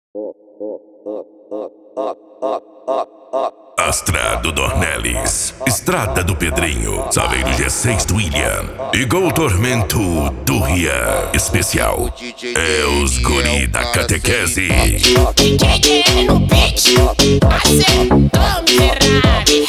Astra do Dornelles, Estrada do Pedrinho, Saveiro G6 do William e Gol Tormento do Rian. Especial é os guri da catequese. DJ no beat, acertou Ferrari,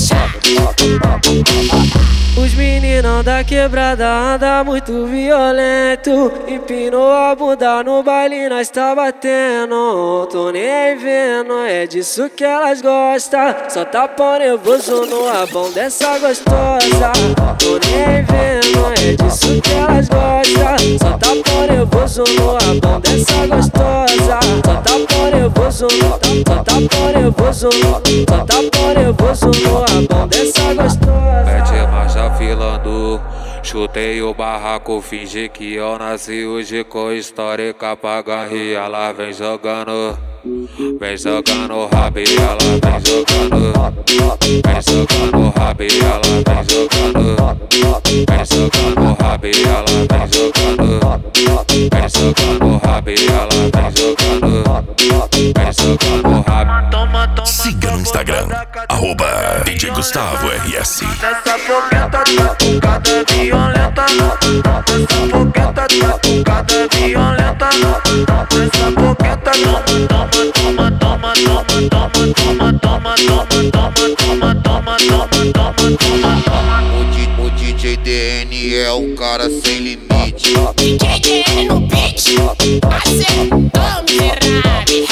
Os meninão da quebrada anda muito violento. Empinou a bunda no baile, nós tá batendo. Tô nem vendo, é disso que elas gostam. Só tá pau nervoso no rabão dessa gostosa. Tô nem vendo, é disso que elas gostam. Só tá pau nervoso no rabão dessa gostosa. Só tá pau nervoso, só tá pau nervoso, só tá pau nervoso no rabão dessa gostosa. Mete marcha filando, chutei o barraco, fingi que eu nasci hoje com histórica pra garrir. Ela vem jogando rabo e ela vem jogando. Vem jogando rabo e ela vem jogando. Vem jogando rabo e ela vem jogando. Vem jogando rabo e ela vem jogando. Vem jogando rabo. Siga no Instagram, @DJ Gustavo RS. Essa fogueta tá tocada violenta. Essa fogueta tá tocada violenta. Essa fogueta toma, toma, toma, toma, toma, toma, toma, toma, toma, toma, toma, toma, toma. O DJ DN é um cara sem limite. DJ no beat, acertou Ferrari,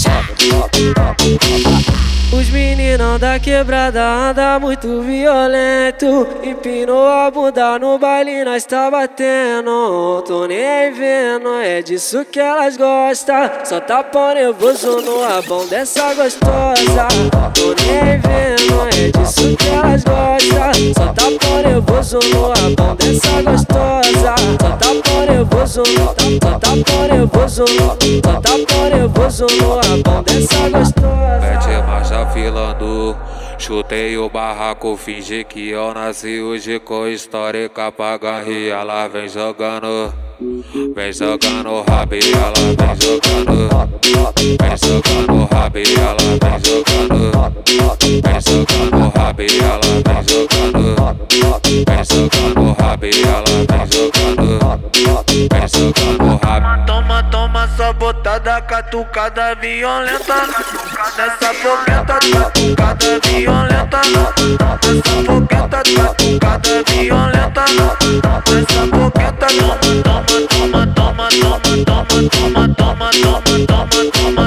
Os meninão da quebrada anda muito violento. Empinou a bunda no baile, nós tá batendo. Tô nem vendo, é disso que elas gostam. Só tá pau nervoso no rabão dessa gostosa. Tô nem vendo, é disso que elas gostam. Só tá pau nervoso no rabão dessa gostosa. Só tá pau nervoso, só tá pau nervoso, só tá pau nervoso no rabão dessa gostosa. Mete marcha filando, chutei o barraco, fingi que eu nasci hoje com histórica pra garrir. Ela vem jogando rabo e ela vem jogando. Vem jogando rabo e ela vem jogando. Vem jogando rabo e ela vem jogando. Vem jogando rabo e ela vem jogando. Vem jogando rabo. Toma, toma, só botada, catucada violenta. Nessa fogueta tá tocada violenta. Nessa fogueta tá tocada violenta. Nessa fogueta toma, toma, toma, toma, toma, toma, toma, toma, toma, toma,